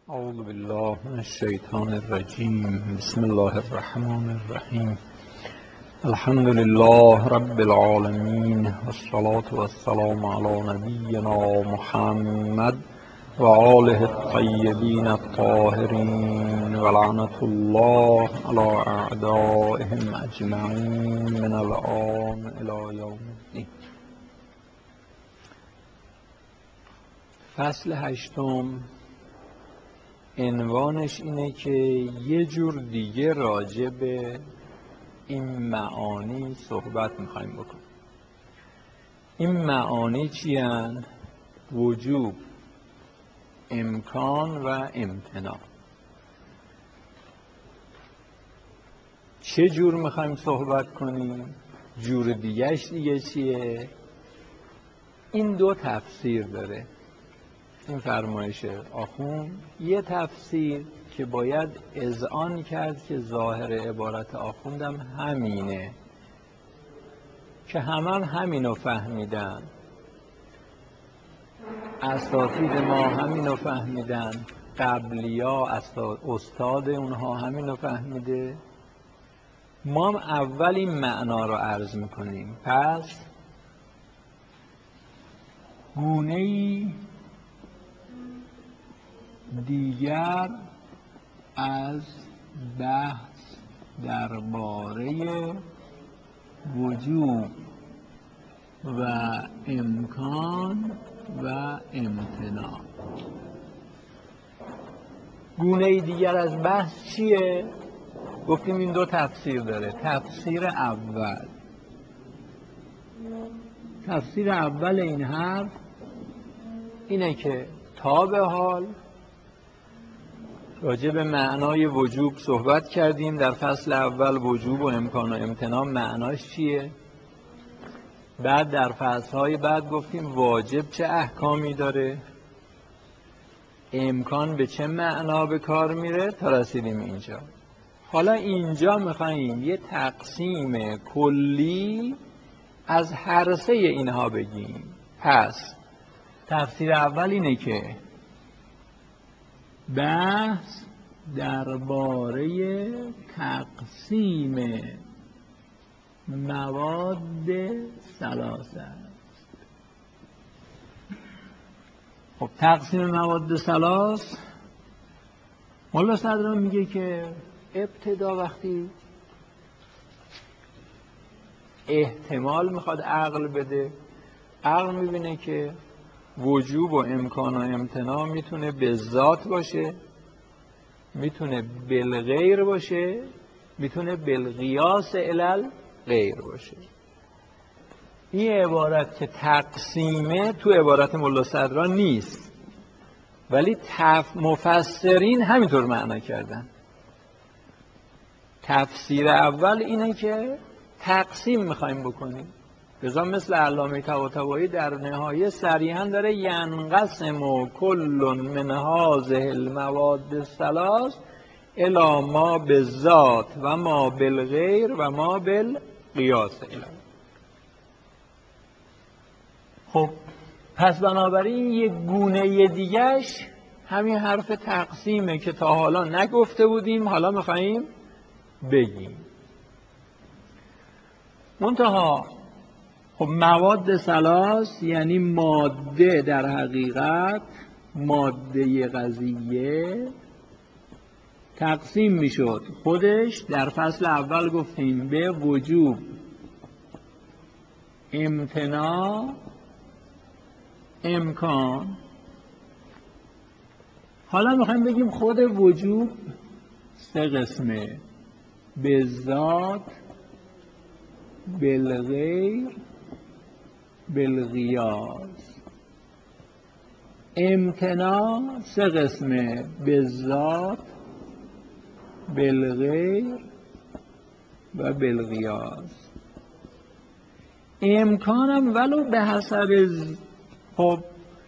اعوذ بالله من الشیطان الرجیم. بسم الله الرحمن الرحیم. الحمد لله رب العالمین والصلاة والسلام علی نبینا محمد و آله الطیبین الطاهرین و لعنة الله علی اعدائهم اجمعین من الآن الی یوم الدین. فصل هشتم عنوانش اینه که یه جور دیگه راجع به این معانی صحبت میخوایم بکنیم. این معانی چی هن؟ وجوب، امکان و امتناع. چه جور میخوایم صحبت کنیم؟ جور دیگهش دیگه چیه؟ این دو تفسیر داره این فرمایش آخوند. یه تفسیر که باید اذعان کرد که ظاهر عبارت آخوندم همینه، که همینو فهمیدن، اساتید ما همینو فهمیدن، قبلیا استاد اونها همینو فهمیده. ما هم اول این معنا رو عرض میکنیم. پس گونه‌ای دیگر از بحث درباره وجوب و امکان و امتناع. گونه دیگر از بحث چیه؟ گفتیم این دو تفسیر داره. تفسیر اول این حرف اینه که تا به حال راجع به معنای وجوب صحبت کردیم در فصل اول. وجوب و امکان و امتناع معناش چیه؟ بعد در فصلهای بعد گفتیم واجب چه احکامی داره، امکان به چه معنا به کار میره، تا رسیدیم اینجا. حالا اینجا میخواییم یه تقسیم کلی از هر سه اینها بگیم. پس تفسیر اول اینه که بحث درباره تقسیم مواد ثلاثه است. خب تقسیم مواد ثلاث، مولا صدران میگه که ابتدا وقتی احتمال میخواد عقل بده، عقل میبینه که وجوب و امکان و امتناع میتونه به ذات باشه، میتونه بالغیر باشه، میتونه بالقیاس علل غیر باشه. این عبارت که تقسیمه تو عبارت ملا صدران نیست، ولی مفسرین همینطور معنا کردن. تفسیر اول اینه که تقسیم میخوایم بکنیم. لذا مثل علامه طباطبایی در نهایه صریحا داره ینقسم کل من هذه المواد الثلاث الی ما بالذات و ما بالغیر و ما بالقیاس. خب پس بنابراین یک گونه دیگهش همین حرف تقسیمه که تا حالا نگفته بودیم، حالا میخواییم بگیم. منتها خب مواد ثلاث یعنی ماده، در حقیقت ماده قضیه تقسیم میشد. خودش در فصل اول گفتیم به وجوب، امتناع، امکان. حالا میخوایم بگیم خود وجوب سه قسمه: به ذات، بالغیر، بالقیاس. امتناع سه قسمه: به ذات، بالغیر و بالقیاس. امکانم ولو به حسب خب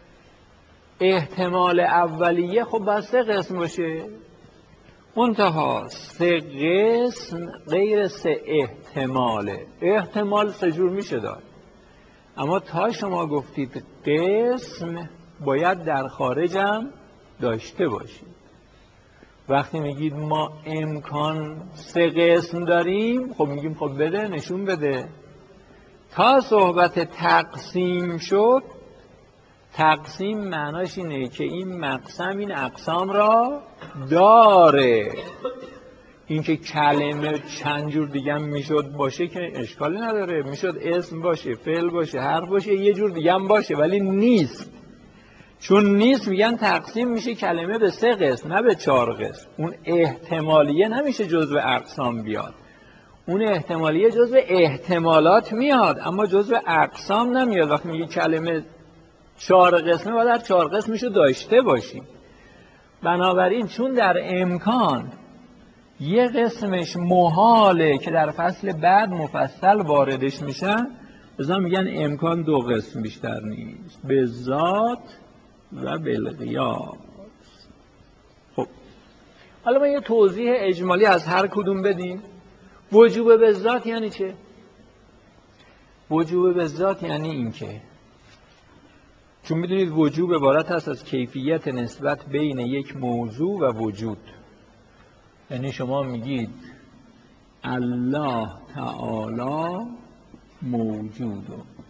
احتمال اولیه خب باید سه قسم باشه، منتها سه قسم غیر سه احتماله. احتمال سه جور میشه داد، اما تا شما گفتید قسم باید در خارجم داشته باشید. وقتی میگید ما امکان 3 قسم داریم، خب میگیم خب بده، نشون بده. تا صحبت تقسیم شد، تقسیم معناش اینه که این مقسم این اقسام را داره. این که کلمه چند جور دیگه هم میشد باشه که اشکالی نداره، میشد اسم باشه، فعل باشه، حرف باشه، یه جور دیگه هم باشه، ولی نیست. چون نیست میگن تقسیم میشه کلمه به 3 قسم نه به 4 قسم. اون احتمالیه نمیشه جزو اقسام بیاد، اون احتمالیه جزو احتمالات میاد اما جزو اقسام نمیاد. وقتی میگه کلمه 4 قسمه باید در 4 قسمشو داشته باشیم. بنابراین چون در امکان یه قسمش محاله که در فصل بعد مفصل واردش میشن، بذار میگن امکان 2 قسم بیشتر نیست، به ذات و بالقیاس. خب حالا ما یه توضیح اجمالی از هر کدوم بدیم. وجوب به ذات یعنی چه؟ وجوب به ذات یعنی این که چون میدونید وجوب عبارت هست از کیفیت نسبت بین یک موضوع و وجود. یعنی شما میگید الله تعالی موجود،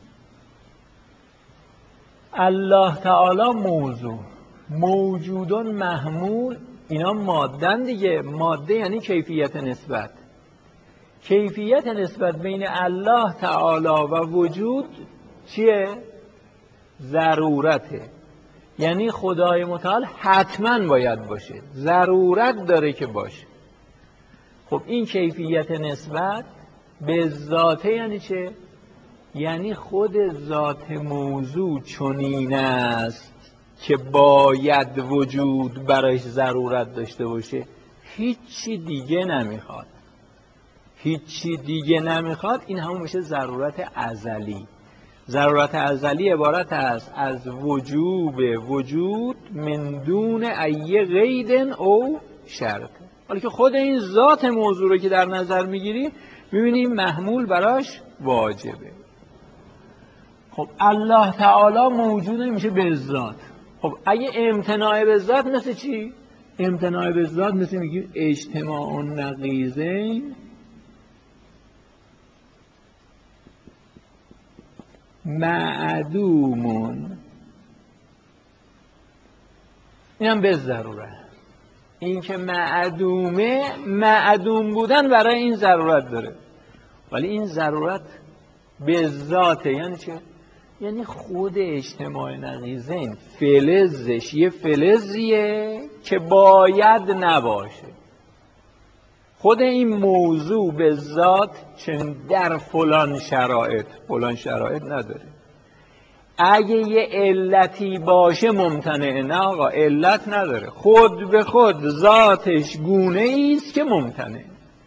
الله تعالی موضوع، موجودون محمول، اینا مادن دیگه. ماده یعنی کیفیت نسبت. کیفیت نسبت بین الله تعالی و وجود چیه؟ ضرورته. یعنی خدای متعال حتما باید باشه، ضرورت داره که باشه. خب این کیفیت نسبت به ذاته یعنی چه؟ یعنی خود ذات موضوع چنین است که باید وجود براش ضرورت داشته باشه، هیچی دیگه نمیخواد. هیچی دیگه نمیخواد، این همون میشه ضرورت ازلی. ضرورت ازلی عبارت است از وجوب وجود من دون ای قید او شرط. حالا که خود این ذات موضوع رو که در نظر میگیریم میبینیم محمول براش واجبه. خب الله تعالی موجود میشه به ذات. خب اگه امتناع به ذات مثل چی؟ امتناع به ذات مثل میگیم اجتماع النقیضین معدومون، این هم به ضرورت. این که معدومه، معدوم بودن برای این ضرورت داره، ولی این ضرورت به ذاته. یعنی چه؟ یعنی خود اجتماع نقیضین فلزش یه فلزیه که باید نباشه. خود این موضوع به ذات چون در فلان شرایط نداره. اگه یه علتی باشه ممتنعه، نه آقا علت نداره، خود به خود ذاتش گونه ایست که ممتنعه.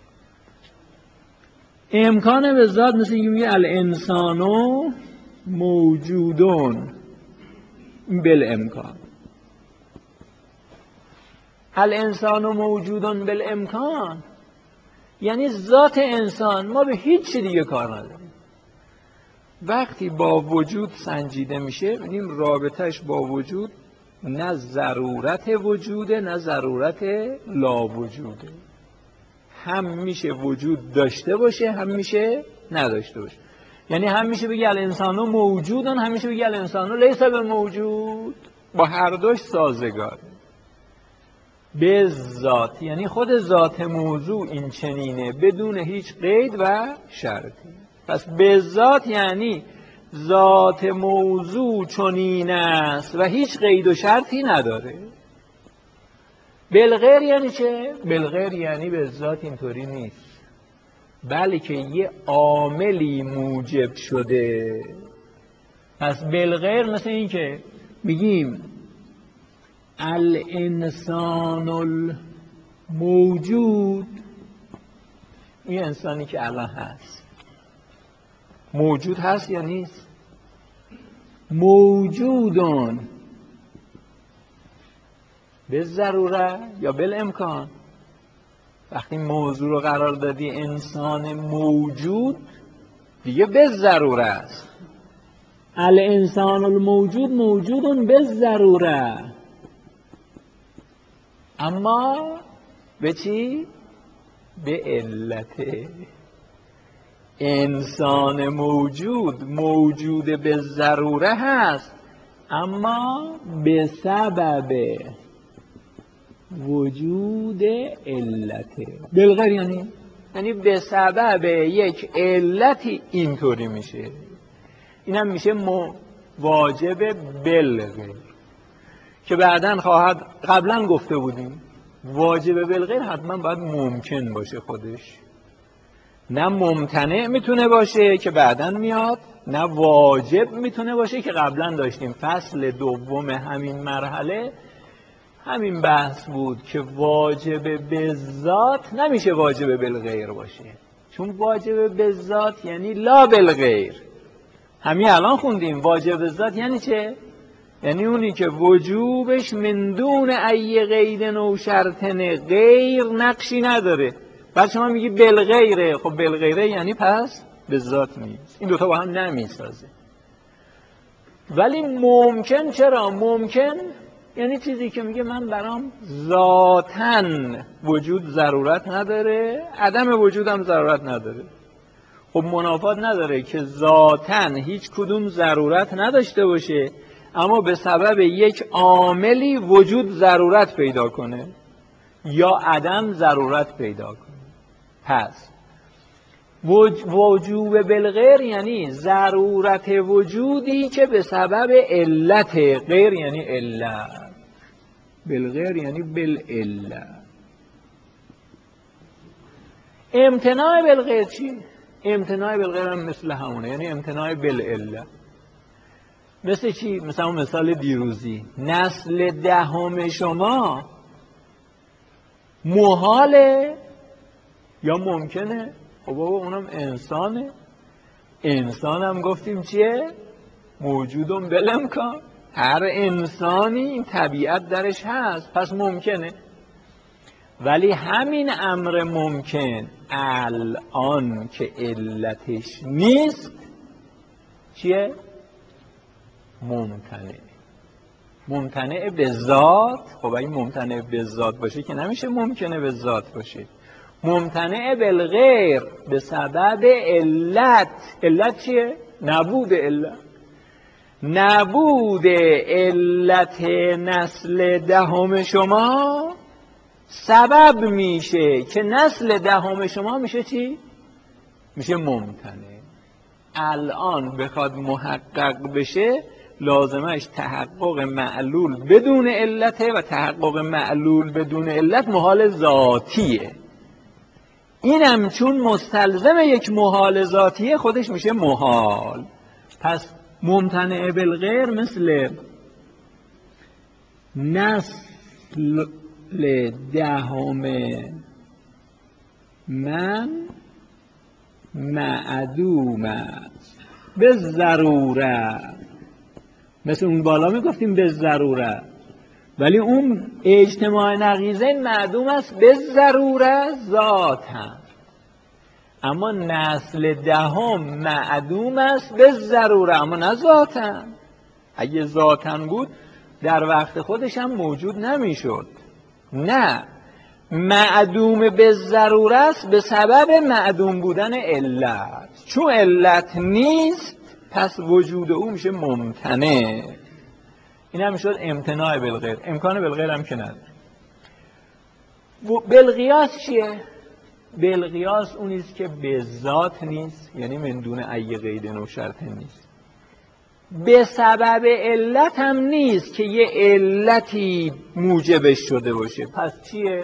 امکان به ذات مثل اینکه میگه الانسانو موجودون بالامکان. الانسانو موجودون بالامکان یعنی ذات انسان، ما به هیچ دیگه کار نداریم. وقتی با وجود سنجیده میشه ببینیم رابطش با وجود نه ضرورت وجوده نه ضرورت لا وجوده. هم میشه وجود داشته باشه هم میشه نداشته باشه. یعنی هم میشه بگی الانسانو موجودن، هم میشه بگی الانسانو لیس به موجود. با هر دوش سازگاره. به ذات یعنی خود ذات موضوع این چنینه بدون هیچ قید و شرطی. پس به ذات یعنی ذات موضوع چنین است و هیچ قید و شرطی نداره. بالغیر یعنی چه؟ بالغیر یعنی به ذات اینطوری نیست، بلکه یه عاملی موجب شده. پس بالغیر مثل این که میگیم الانسان الموجود، این انسانی که الان هست موجود هست یا نیست؟ موجودون به ضروره یا بالامکان. وقتی موضوع رو قرار دادی انسان موجود دیگه به ضروره است. الانسان الموجود موجودون به ضروره. اما به چی؟ به علت. انسان موجود به ضروره هست، اما به سبب وجود علته. بالغیر یعنی به سبب یک علتی اینطوری میشه. اینم میشه واجب بالغیر که بعداً قبلا گفته بودیم واجب بالغیر حتما باید ممکن باشه خودش، نه ممتنع میتونه باشه که بعداً میاد، نه واجب میتونه باشه که قبلا داشتیم. فصل دوم همین مرحله همین بحث بود که واجب به ذات نمیشه واجب بالغیر باشه، چون واجب به ذات یعنی لا بالغیر. همین الان خوندیم واجب به ذات یعنی چه؟ یعنی اونی که وجوبش من دون ای قید و شرطن، غیر نقشی نداره. بعد شما میگی بالغیره، خب بالغیره یعنی پس به ذات نیست. این دوتا با هم نمیسازه. ولی ممکن چرا؟ ممکن یعنی چیزی که میگه من برام ذاتاً وجود ضرورت نداره، عدم وجودم ضرورت نداره. خب منافات نداره که ذاتاً هیچ کدوم ضرورت نداشته باشه، اما به سبب یک عاملی وجود ضرورت پیدا کنه یا عدم ضرورت پیدا کنه. پس وجوب بالغیر یعنی ضرورت وجودی که به سبب علت. غیر یعنی علت، بالغیر یعنی بالعلت. امتناع بالغیر چی؟ امتناع بالغیر هم مثل همونه، یعنی امتناع بالعلت. مثل چی؟ مثل اون مثال دیروزی، نسل دهم شما محاله یا ممکنه؟ خب بابا اونم انسانه. انسان هم گفتیم چیه؟ موجودم بالامکان. هر انسانی این طبیعت درش هست، پس ممکنه. ولی همین امر ممکن الان که علتش نیست چیه؟ ممتنع. ممتنع به ذات. خب اگه ممتنع به ذات باشه که نمیشه ممکنه به ذات باشه. ممتنع بالغیر به سبب علت. علت چیه؟ نبود علت. نبود علت نسل دهم شما سبب میشه که نسل دهم شما میشه چی؟ میشه ممتنع. الان بخواد محقق بشه لازمش تحقق معلول بدون علته و تحقق معلول بدون علت محال ذاتیه. اینم چون مستلزم یک محال ذاتیه خودش میشه محال. پس ممتنع بالغیر مثل نسل دهم من معدوم است به ضرورت. مثل اون بالا میگفتیم به ضرورت، ولی اون اجتماع نقیضه معدوم است به ضرورت ذاتاً. اما نسل دهم معدوم است به ضرورت، اما نه ذاتاً. اگه ذاتاً بود در وقت خودش هم موجود نمیشد. نه، معدوم به ضرورت به سبب معدوم بودن علت. چون علت نیست پس وجود او میشه ممتنع. این هم شد امتناع بالغیر. امکان بالغیر هم که نداره. بالقیاس چیه؟ بالقیاس اونیست که به ذات نیست، یعنی من دون ای قید و شرط نیست. به سبب علت هم نیست که یه علتی موجبش شده باشه. پس چیه؟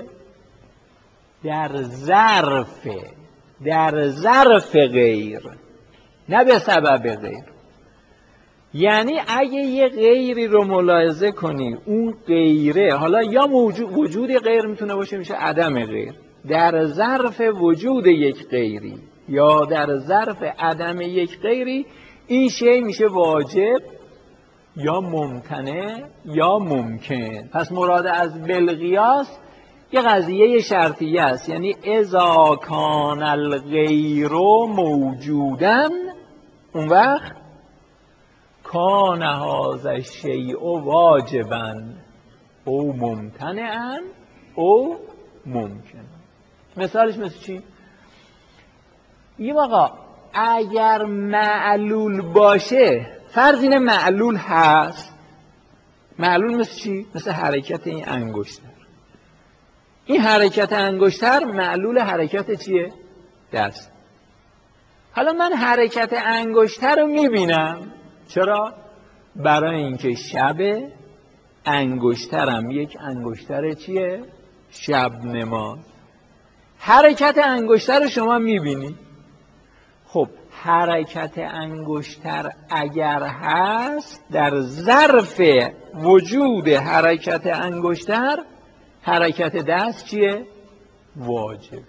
در ظرف غیر، نه به سبب غیر. یعنی اگه یه غیری رو ملاحظه کنی، اون غیره حالا یا وجود غیر میتونه باشه، میشه عدم غیر. در ظرف وجود یک غیری یا در ظرف عدم یک غیری این شی میشه واجب یا ممتنع یا ممکن. پس مراد از بالقیاس یه قضیه شرطیه است، یعنی اذا کان الغیر موجودن اون وقت کان هذا الشیء واجبا او ممتنعا او ممکنه. مثالش مثل چی؟ میگیم آقا اگر معلول باشه، فرض اینه معلول هست. معلول مثل چی؟ مثل حرکت این انگشتر. این حرکت انگشتر معلول حرکت چیه؟ دست. حالا من حرکت انگشتر رو میبینم. چرا؟ برای اینکه شب انگشترم یک انگشتر چیه؟ شب نما. حرکت انگشتر رو شما میبینی. خب حرکت انگشتر اگر هست، در ظرف وجود حرکت انگشتر حرکت دست چیه؟ واجب.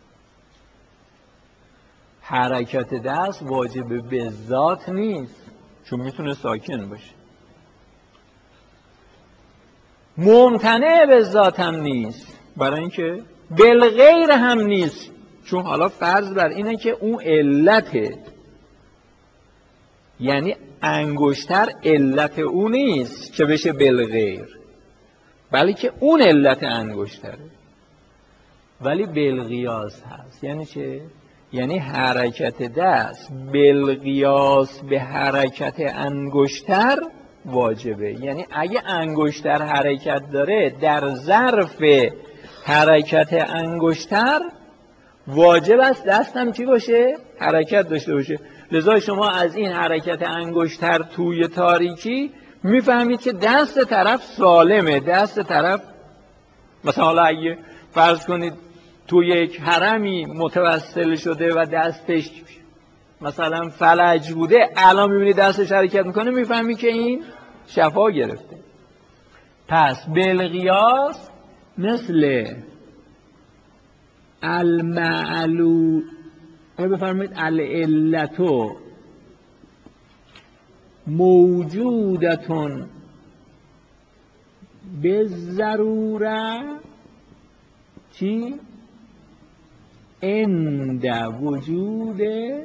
حرکت دست واجب به ذات نیست، چون میتونه ساکن باشه. ممتنع به ذات هم نیست، برای اینکه بالغیر هم نیست، چون حالا فرض بر اینه که اون علته، یعنی انگشتر علت او نیست که بشه بالغیر، بلکه اون علت انگشتره، ولی بالقیاس هست. یعنی چه؟ یعنی حرکت دست بالقیاس به حرکت انگشتر واجبه. یعنی اگه انگشتر حرکت داره، در ظرف حرکت انگشتر واجب است دستم چی باشه؟ حرکت داشته باشه. لذا شما از این حرکت انگشتر توی تاریکی میفهمید که دست طرف سالمه. دست طرف مثلا اگه فرض کنید تو یک حرمی متوسل شده و دستش مثلا فلج بوده، الان میبینی دستش حرکت میکنه، میفهمی که این شفا گرفته. پس بالقیاس مثل المعلول، بفرمایید العلتو موجودتون به ضروره چی؟ عند وجود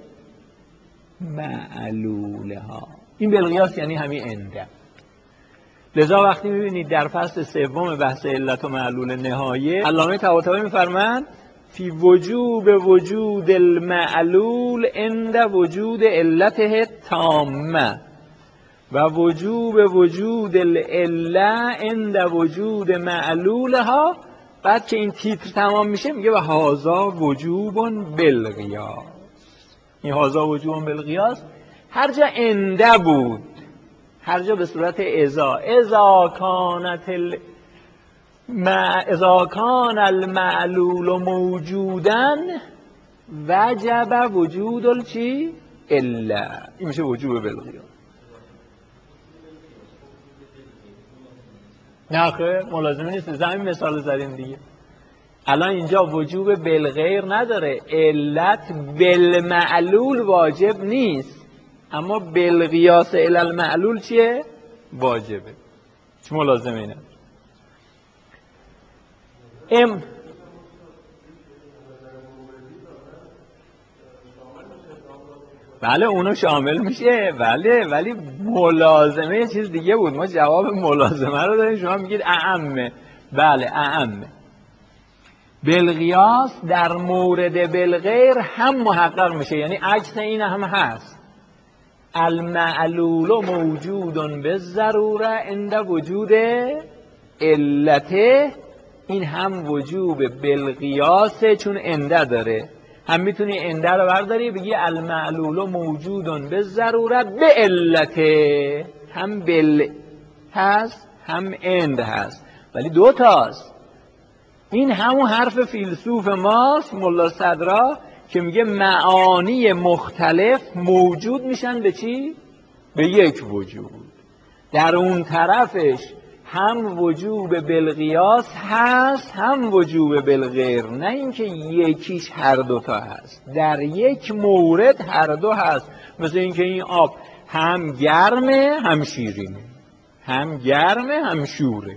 معلولها. این بالقیاس یعنی همین عند. لذا وقتی میبینید در فصل سوم بحث علت و معلول نهایه، علامه طباطبایی میفرمایند فی وجود المعلول عند وجود علته تامه و وجود العله عند وجود معلولها. بعد که این تیتر تمام میشه میگه و هذا وجوب بالقیاس. این هذا وجوب بالقیاس هر جا عنده بود، هر جا به صورت اذا کان المعلول موجودن وجب وجود الچی؟ الا. این میشه وجوب بالقیاس. نه خیر ملازمه نیست. زمین مثال زدیم دیگه. الان اینجا وجوب بالغیر نداره، علت بالمعلول واجب نیست، اما بالقیاس الی المعلول چیه؟ واجبه. چه ملازمه اینه؟ بله اونو شامل میشه، بله، ولی ملازمه یه چیز دیگه بود. ما جواب ملازمه رو داریم، شما میگید اعمه. بله اعمه. بالقیاس در مورد بالغیر هم محقق میشه، یعنی عکس این هم هست. المعلول موجود بالضروره عند وجود علته. این هم وجوب بالقیاسه چون عنده داره. هم میتونی عنده رو برداری بگی المعلول موجود بالضروره به علته. هم بل هست هم عند هست، ولی دو تاست. این همون حرف فیلسوف ماست ملا صدرا که میگه معانی مختلف موجود میشن به چی؟ به یک وجود. در اون طرفش هم وجوب بالقیاس هست هم وجوب بالغیر، نه اینکه یکیش هر دوتا هست. در یک مورد هر دو هست. مثل اینکه این آب هم گرمه هم شیرینه، هم گرمه هم شوره.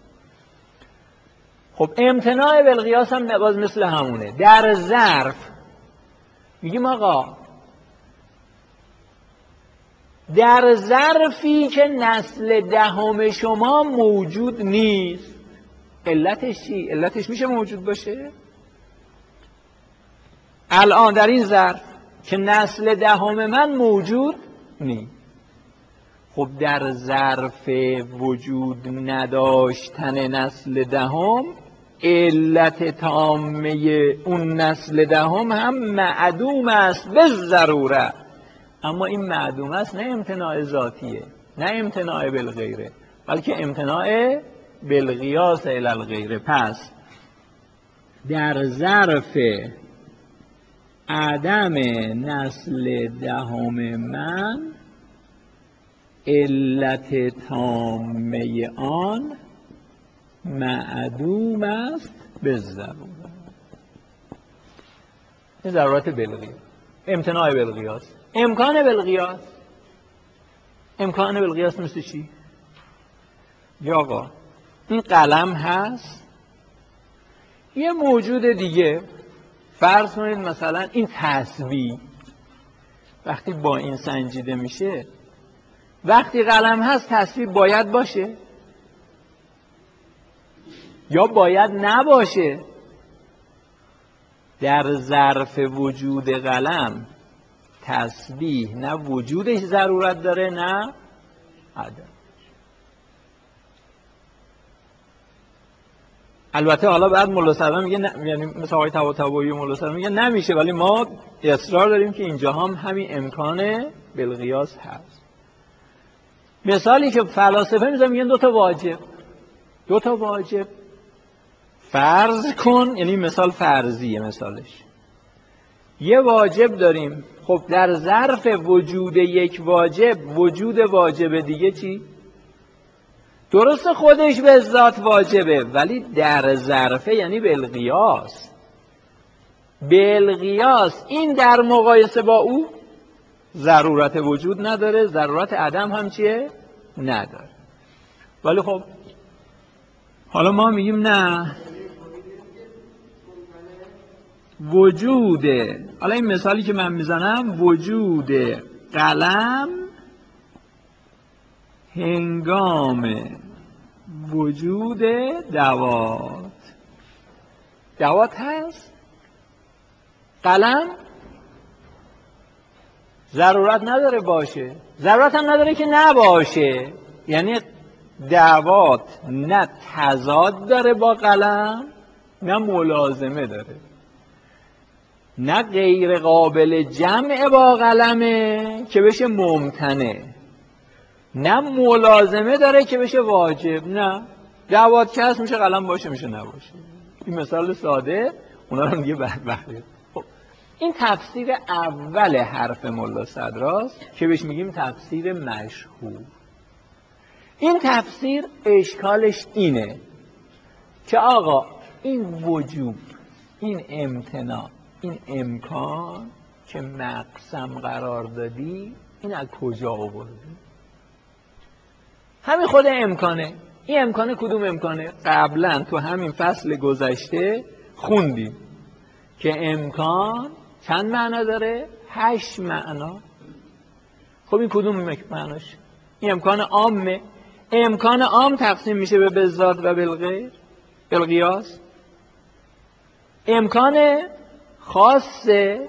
خب امتناع بالقیاس هم باز مثل همونه. در ظرف میگیم آقا در ظرفی که نسل دهم شما موجود نیست، علتش چی؟ علتش میشه موجود باشه؟ الان در این ظرف که نسل دهم من موجود نیست. خب در ظرف وجود نداشتن نسل دهم، علت تامه اون نسل دهم هم معدوم است به ضروره. اما این معدوم است نه امتناع ذاتیه، نه امتناع بالغیره، بلکه امتناع بالقیاس الی الغیره. پس در ظرف عدم نسل دهم من، علت تامه آن معدوم است به ضروره. این ضرورت بالقیاس، امتناع بالقیاس. امکان بالقیاس، امکان بالقیاس مثل چی؟ یا آقا این قلم هست، یه موجود دیگه، فرض کنید مثلا این تسبیح وقتی با این سنجیده میشه، وقتی قلم هست تسبیح باید باشه یا باید نباشه؟ در ظرف وجود قلم تسبیح نه وجودش ضرورت داره نه عدم. البته حالا بعد ملا صدرا میگه یعنی مثلا آقای طباطبایی و ملا صدرا میگه نمیشه، ولی ما اصرار داریم که اینجا هم همین امکان بالقیاس هست. مثالی که فلاسفه میگن دو تا واجب فرض کن، یعنی مثال فرضیه مثالش. یه واجب داریم، خب در ظرف وجود یک واجب، وجود واجب دیگه چی؟ درست خودش به ذات واجبه، ولی در ظرفه یعنی بالقیاس. بالقیاس این در مقایسه با او ضرورت وجود نداره، ضرورت عدم هم چیه؟ نداره. ولی خب حالا ما میگیم نه، وجود، حالا این مثالی که من میزنم، وجود قلم هنگام وجود دوات هست. قلم ضرورت نداره باشه، ضرورت هم نداره که نباشه. یعنی دوات نه تضاد داره با قلم نه ملازمه داره، نه غیر قابل جمع با قلمه که بشه ممتنع، نه ملازمه داره که بشه واجب. نه دوات که هست میشه قلم باشه میشه نباشه. این مثال ساده، اونا رو میگه بدبختی. خب این تفسیر اول حرف ملا صدراست که بهش میگیم تفسیر مشهور. این تفسیر اشکالش اینه که آقا این وجود، این امتناع، این امکان که مقسم قرار دادی، این از کجا آوردی؟ همین خود امکانه. این امکانه کدوم امکانه؟ قبلا تو همین فصل گذشته خوندیم که امکان چند معنا داره؟ 8 معنا. خب این کدوم معناش؟ این امکان عامه. امکان عام تقسیم میشه به بالذات و بالغیر، بالقیاس. امکان خاصه،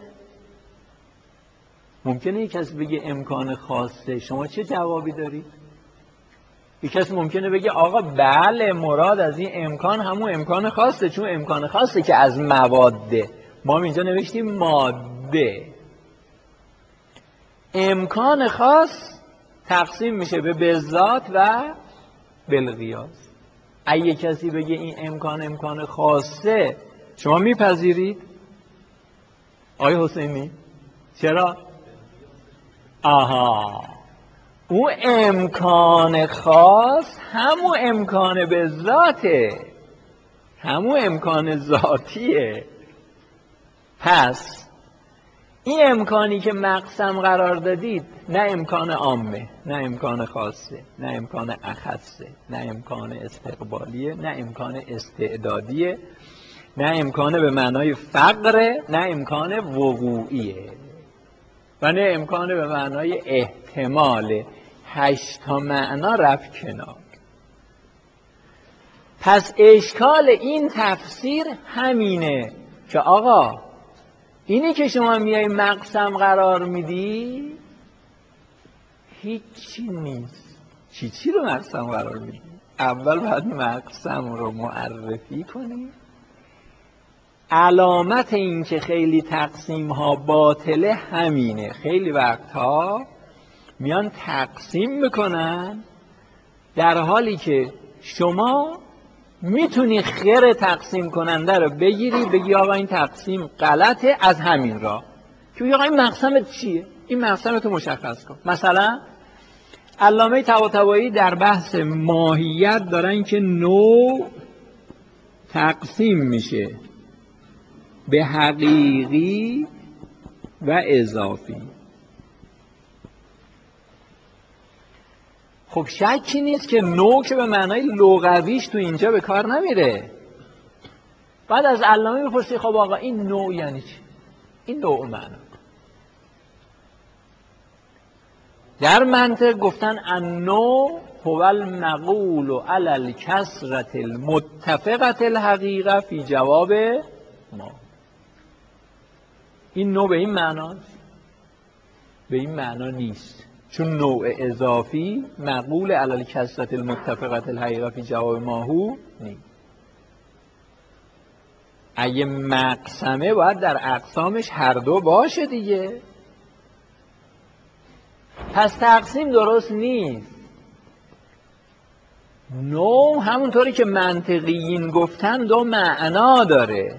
ممکنه یک کسی بگه امکان خاصه، شما چه جوابی دارید؟ یک کسی ممکنه بگه آقا بله مراد از این امکان همون امکان خاصه، چون امکان خاصه که از مواده. ما اینجا نوشتیم ماده. امکان خاص تقسیم میشه به بالذات و بالقیاس. اگه کسی بگه این امکان خاصه، شما میپذیرید؟ آقای حسینی چرا؟ آها، اون امکان خاص همون امکان به ذاته، همون امکان ذاتیه. پس این امکانی که مقسم قرار دادید نه امکان عامه، نه امکان خاصه، نه امکان اخصه، نه امکان استقبالیه، نه امکان استعدادیه، نه امکان به معنای فقره، نه امکان وقوعیه و نه امکان به معنای احتماله. 8 تا معنا رفت کنار. پس اشکال این تفسیر همینه که آقا اینی که شما میای مقسم قرار میدی هیچی نیست. چی رو مقسم قرار میدی؟ اول باید مقسم رو معرفی کنی. علامت این که خیلی تقسیم ها باطله همینه. خیلی وقتها میان تقسیم میکنن در حالی که شما میتونی خیر تقسیم کننده رو بگیری بگی آقا این تقسیم غلطه از همین راه که بگی آقا این مقسمت چیه؟ این مقسمت رو مشخص کن. مثلا علامه طباطبایی در بحث ماهیت دارن که نوع تقسیم میشه به حقیقی و اضافی. خب شکی نیست که نوع که به معنای لغویش تو اینجا به کار نمیره. بعد از علامه بپرسی خب آقا این نوع یعنی چی؟ این نوع معنا در منطق گفتن النوع هو المقول علی الکثرة المتفقة الحقیقه فی جواب ما. این نوع به این معناست؟ به این معنا نیست، چون نوع اضافی مقول علی الکثرة المتفقة الحقیقه فی جواب ماهو نیست. اگه مقسمه باید در اقسامش هر دو باشه دیگه. پس تقسیم درست نیست. نوع همونطوری که منطقیین گفتن دو معنا داره.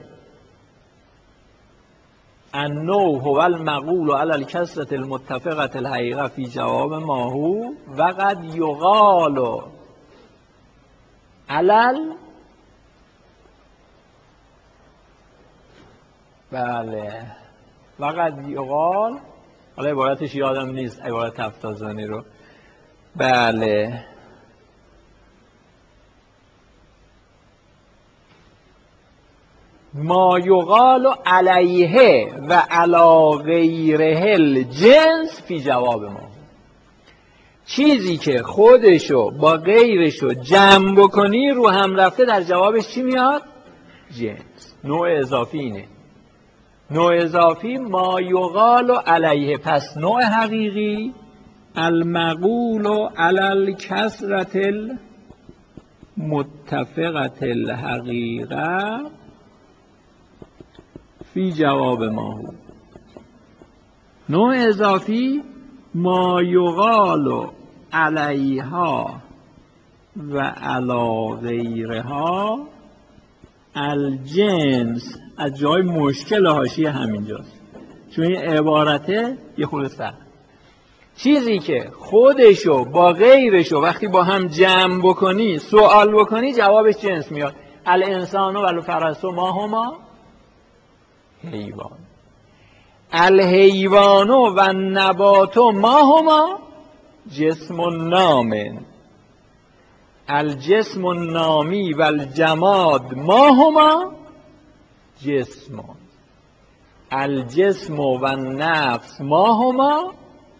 النوع هو المقول علی الکثرة المتفقة الحقیقه فی جواب ماهو و قد یقال علل بله و قد یقال، حالا عبارتش یادم نیست عبارت تفتازانی رو، بله ما یقال علیه و علی غیره الجنس فی جواب ما. چیزی که خودشو با غیرشو جمع بکنی رو هم رفته در جوابش چی میاد؟ جنس. نوع اضافی اینه. نوع اضافی ما یقال علیه. پس نوع حقیقی المقول علی الکثرة المتفقة الحقیقه فی جواب ما. نوع اضافی ما یقال علیها و علی غیرها الجنس. از جای مشکل حاشیه همینجاست، چون این عبارته یه خورده سخت. چیزی که خودشو با غیرشو وقتی با هم جمع بکنی سوال بکنی جوابش جنس میاد. الانسان و الفرس ما هما حیوان، الحیوان و النبات ما هما جسم نام، الجسم النامی و الجماد ما هما جسم، الجسم و النفس ما هما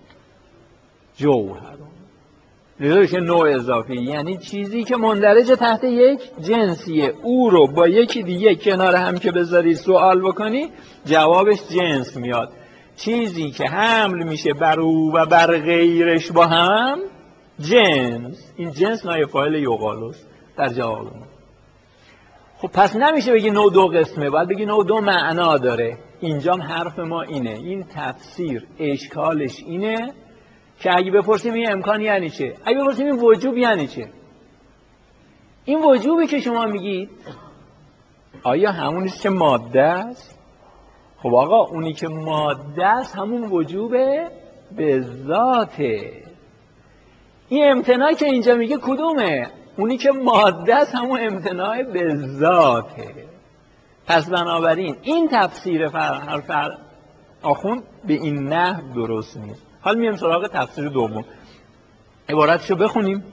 جوهر. لیدرش نوع اضافی یعنی چیزی که مندرج تحت یک جنسیه، او رو با یکی دیگه کنار هم که بذاری سوال بکنی جوابش جنس میاد. چیزی که حمل میشه بر او و بر غیرش با هم جنس. این جنس نایب فاعل یقالوست در جواب ما. خب پس نمیشه بگی نوع دو قسمه، باید بگی نوع دو معنا داره. اینجام حرف ما اینه. این تفسیر اشکالش اینه که اگه بپرسیم این امکان یعنی چه، اگه بپرسیم این وجوب یعنی چه. این وجوبی که شما میگید آیا همونیست که ماده است؟ خب آقا اونی که ماده است همون وجوبه به ذاته. این امتناعی که اینجا میگه کدومه؟ اونی که ماده است همون امتناع به ذاته. پس بنابراین این تفسیر آخوند به این نحو درست نیست. حالا میام سراغ تفسیر دوم. عبارتشو بخونیم.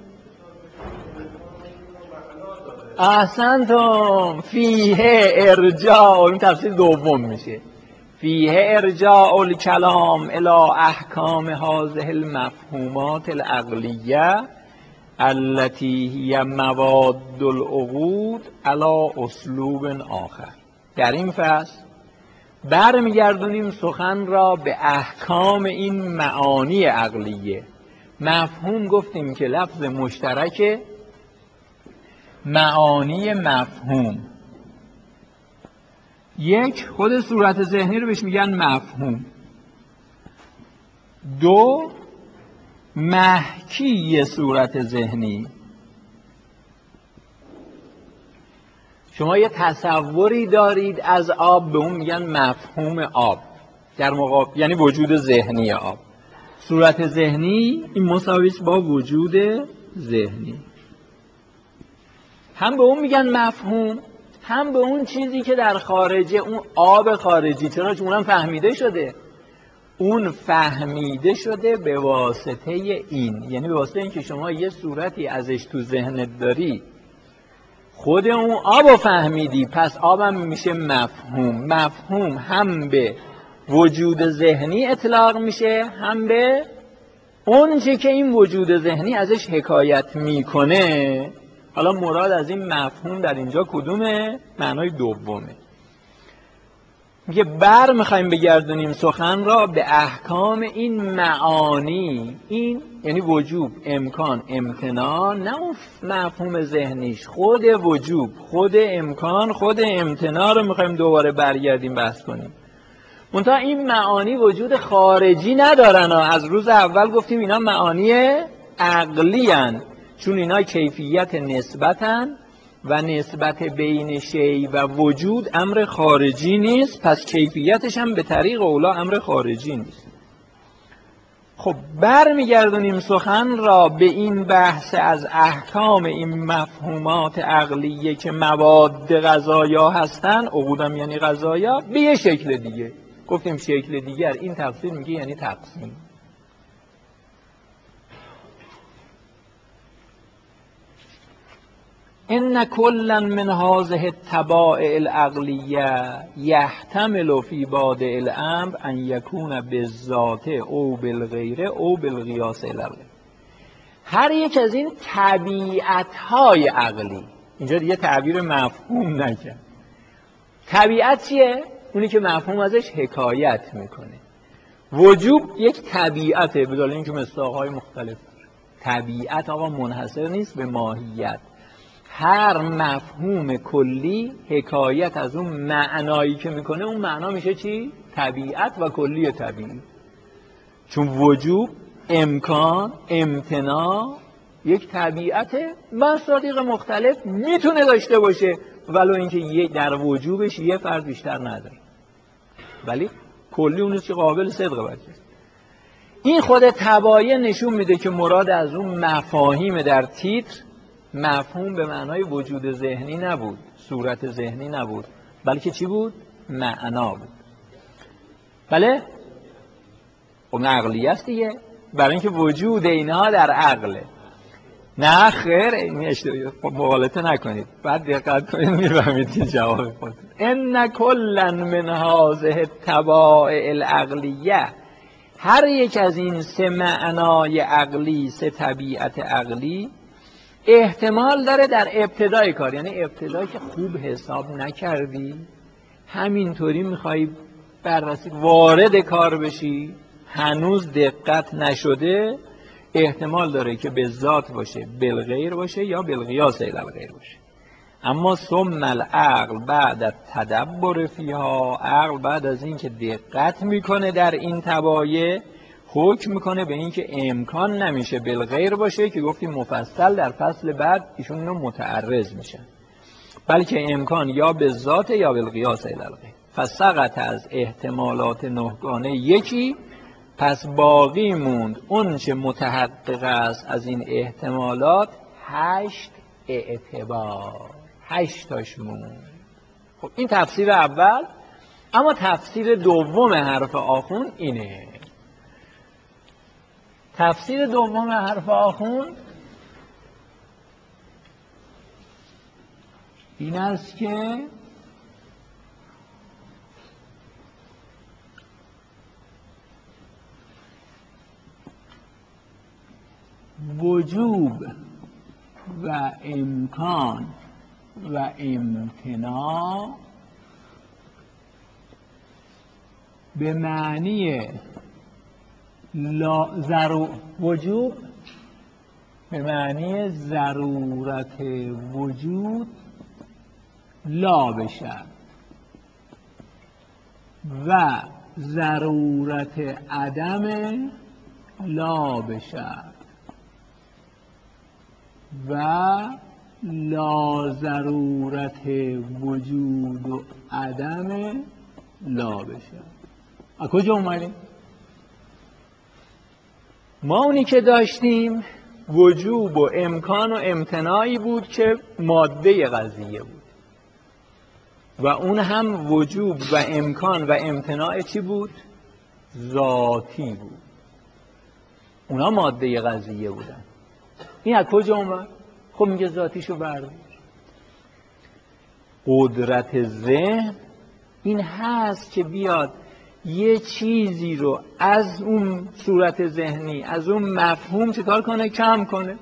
احسنتم. فیه ارجاع، این تفسیر دوم میشه. فیه ارجاع الکلام الی احکام هذه المفهومات العقلیه التي هی مواد العقود علی اسلوب آخر. در این فصل برمیگردونیم سخن را به احکام این معانی عقلیه. مفهوم گفتیم که لفظ مشترک، معانی مفهوم. یک، خود صورت ذهنی رو بهش میگن مفهوم. دو، محکی صورت ذهنی. شما یه تصوری دارید از آب، به اون میگن مفهوم آب، در یعنی وجود ذهنی آب. صورت ذهنی این مساوی با وجود ذهنی. هم به اون میگن مفهوم، هم به اون چیزی که در خارجه، اون آب خارجی. چرا؟ چون اونم فهمیده شده. اون فهمیده شده به واسطه این، یعنی به واسطه این که شما یه صورتی ازش تو ذهنت داری، خود اون آب فهمیدی، پس آبم میشه مفهوم. مفهوم هم به وجود ذهنی اطلاق میشه، هم به اون چه که این وجود ذهنی ازش حکایت میکنه. حالا مراد از این مفهوم در اینجا کدومه؟ معنای دومه. میگه میخوایم بگردونیم سخن را به احکام این معانی. این یعنی وجوب، امکان، امتناع، نه اون مفهوم ذهنیش، خود وجوب، خود امکان، خود امتناع رو میخوایم دوباره برگردیم بحث کنیم. منتها این معانی وجود خارجی ندارن. از روز اول گفتیم اینا معانی عقلی هن، چون اینا کیفیت نسبتن و نسبت بین شی و وجود امر خارجی نیست، پس کیفیتش هم به طریق اولا امر خارجی نیست. خب برمیگردونیم سخن را به این بحث از احکام این مفهومات عقلیه که مواد غذایا هستن. عقودم یعنی غذایا، به یه شکل دیگه. گفتیم شکل دیگر این تفسیر میگه یعنی تقسیم. ان کلا من هذه الطبائع العقلیه یحتمل فی بادئ الامر ان یکون بالذات او بالغیره او بالقیاس الالغه. هر یک از این طبیعت‌های عقلی، اینجا دیگه تعبیر مفهوم نکرد. طبیعت چیه؟ اونی که مفهوم ازش حکایت میکنه. وجوب یک طبیعته، به دلیل اینکه مصداق‌های مختلف. طبیعت آقا منحصر نیست به ماهیت. هر مفهوم کلی حکایت از اون معنایی که میکنه، اون معنا میشه چی؟ طبیعت و کلی طبیعی. چون وجوب، امکان، امتناع یک طبیعت مصادیق مختلف میتونه داشته باشه، ولو اینکه در وجوبش یه فرد بیشتر نداره، ولی کلی اونیست که قابل صدق باشه. این خود تبایه نشون میده که مراد از اون مفاهیم در تیتر مفهوم به معنای وجود ذهنی نبود، صورت ذهنی نبود، بلکه چی بود؟ معنا بود. بله؟ اون عقلیه است دیگه، برای اینکه وجود اینها در عقله. نه خیر، این اشتباهی، مغالطه نکنید، بعد دقت کنید میفهمید که جواب خود. ان کلا من هذه الطبائع العقلیه، هر یک از این سه معنای عقلی، سه طبیعت عقلی احتمال داره در ابتدای کار، یعنی ابتدایی که خوب حساب نکردی، همینطوری میخوای بررسی وارد کار بشی، هنوز دقت نشده، احتمال داره که به ذات باشه، بالغیر باشه، یا بالقیاس الالغیر باشه. اما ثم العقل بعد التدبر فیها، عقل بعد از این که دقت میکنه در این طبایع، حکم میکنه به این که امکان نمیشه بالغیر باشه، که گفتیم مفصل در فصل بعد ایشون اینو متعرض میشن، بلکه امکان یا به ذات یا بالقیاس الالغیر. فسقط از احتمالات نهگانه یکی، پس باقی موند اون چه متحقق است از این احتمالات 8 اعتبار، 8 تاش موند. خب این تفسیر اول. اما تفسیر دوم حرف آخون اینه. تفسیر دوم حرف آخون این است که وجوب و امکان و امتناع به معنی وجوب، به معنی ضرورت وجود لا بشد و ضرورت عدم لا بشد و لا ضرورت وجود و عدم لا بشد. از کجا اومدیم؟ ما اونی که داشتیم وجوب و امکان و امتناعی بود که ماده قضیه بود و اون هم وجوب و امکان و امتناع چی بود؟ ذاتی بود. اونا ماده قضیه بودن. این از کجا اومد؟ خب میگه ذاتیشو بردار. قدرت ذهن این هست که بیاد یه چیزی رو از اون صورت ذهنی، از اون مفهوم چیکار کنه؟ کم کنه.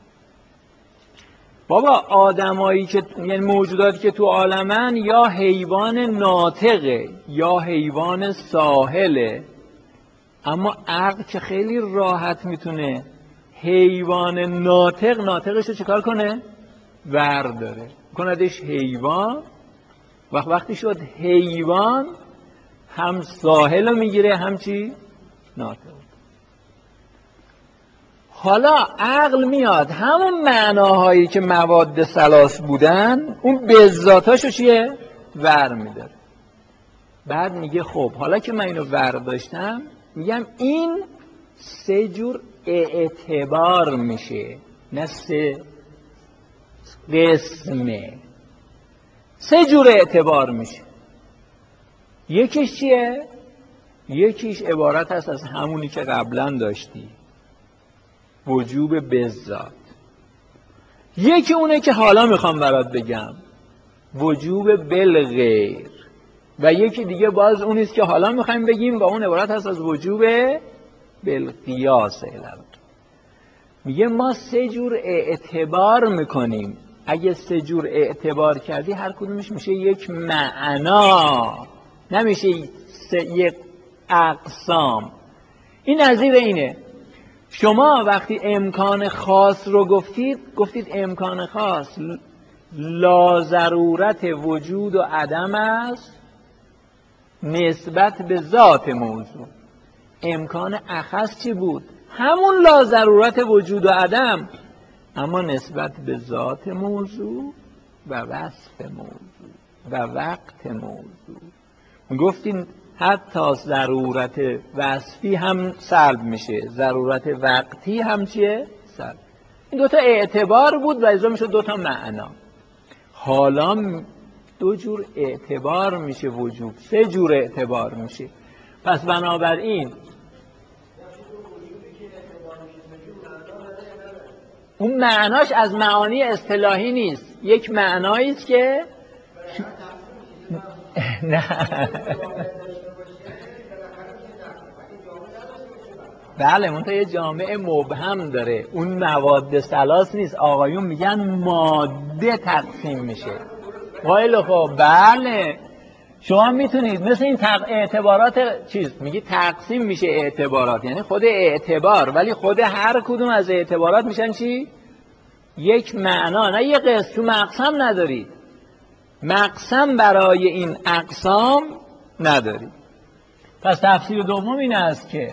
بابا آدمایی که یعنی موجوداتی که تو عالمن یا حیوان ناطقه یا حیوان ساحله، اما عقل که خیلی راحت میتونه حیوان ناطقش رو چیکار کنه؟ برداره، کندش حیوان. وقتی شد حیوان هم ساحل رو میگیره هم چی؟ ناطق. حالا عقل میاد همون معناهایی که مواد ثلاث بودن اون بذاتاشو چیه؟ ور میداره. بعد میگه خب حالا که من اینو برداشتم میگم این سه جور اعتبار میشه، نه سه قسمه، سه جور اعتبار میشه. یکیش چیه؟ یکیش عبارت هست از همونی که قبلا داشتی، وجوب بذات. یکی اونه که حالا میخوام برات بگم، وجوب بالغیر. و یکی دیگه باز اونیست که حالا میخوایم بگیم و اون عبارت هست از وجوب بالقیاس. میگه ما سه جور اعتبار میکنیم. اگه سه جور اعتبار کردی هر کدومش میشه یک معنا، نمیشه یک اقسام. این نظیر اینه شما وقتی امکان خاص رو گفتید امکان خاص لا ضرورت وجود و عدم است نسبت به ذات موضوع. امکان اخص چی بود؟ همون لا ضرورت وجود و عدم، اما نسبت به ذات موضوع و وصف موضوع و وقت موضوع. گفتین حتی ضرورت وصفی هم سلب میشه، ضرورت وقتی هم چیه؟ سلب. این دوتا اعتبار بود و ازا میشه دوتا معنا. حالا دو جور اعتبار میشه وجود، سه جور اعتبار میشه. پس بنابراین اون معناش از معانی اصطلاحی نیست، یک معنایی است که نه بله منتها یه جامعه مبهم داره، اون مواد ثلاث نیست. آقایون میگن ماده تقسیم میشه. وایل خب بله شما میتونید مثل این اعتبارات میگی تقسیم میشه اعتبارات، یعنی خود اعتبار، ولی خود هر کدوم از اعتبارات میشن چی؟ یک معنا، نه یه قسم. تو مقسم ندارید، مقسم برای این اقسام ندارید. پس تفسیر دوم این است که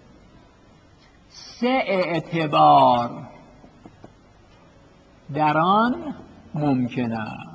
سه اعتبار در آن ممکن است: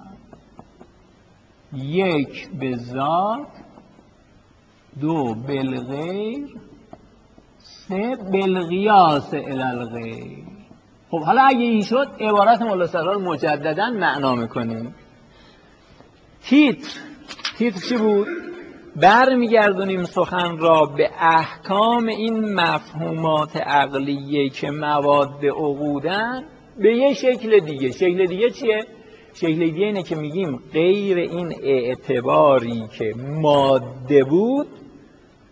یک به ذات، دو بالغیر، سه بالقیاس الی الغیر. خب حالا اگه این شد عبارت مولا صدرا مجددا معنا میکنیم. تیتر چی بود؟ برمیگردونیم سخن را به احکام این مفهومات عقلیه که مواد عقودن به یه شکل دیگه. شکل دیگه چیه؟ شکل دیگه اینه که میگیم غیر این اعتباری که ماده بود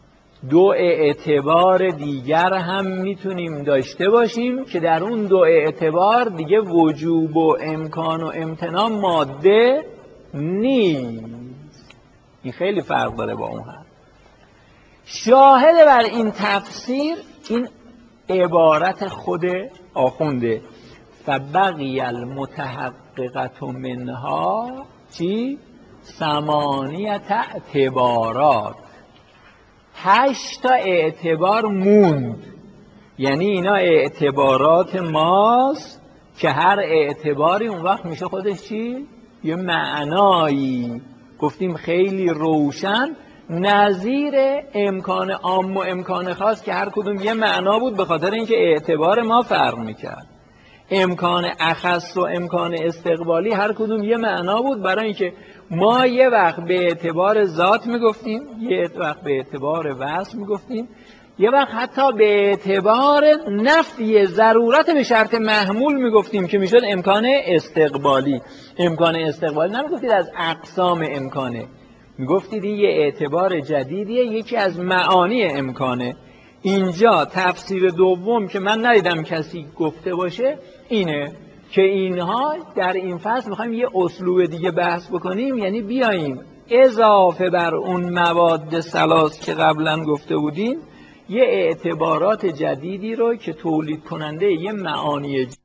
دو اعتبار دیگر هم میتونیم داشته باشیم که در اون دو اعتبار دیگه وجوب و امکان و امتناع ماده نیست. این خیلی فرق داره با اون هم. شاهد بر این تفسیر این عبارت خود آخونده فبقی المتحققة منها چی؟ 8 اعتبارات، 8 تا اعتبار موند. یعنی اینا اعتبارات ماست که هر اعتباری اون وقت میشه خودش چی؟ یه معنایی. گفتیم خیلی روشن نظیر امکان عام و امکان خاص که هر کدوم یه معنا بود به خاطر اینکه اعتبار ما فرق میکرد. امکان اخص و امکان استقبالی هر کدوم یه معنا بود برای اینکه ما یه وقت به اعتبار ذات میگفتیم، یه وقت به اعتبار وصف میگفتیم، یه وقت حتی به اعتبار نفی ضرورت به شرط محمول میگفتیم که میشد امکان استقبالی. امکان استقبالی نمیگفتید از اقسام امکانه، میگفتید این یه اعتبار جدیدیه، یکی از معانی امکانه. اینجا تفسیر دوم که من ندیدم کسی گفته باشه اینه که اینها در این فصل میخوایم یه اسلوب دیگه بحث بکنیم، یعنی بیاییم اضافه بر اون مواد ثلاث که قبلا گفته بودیم یه اعتبارات جدیدی رو که تولید کننده یه معانی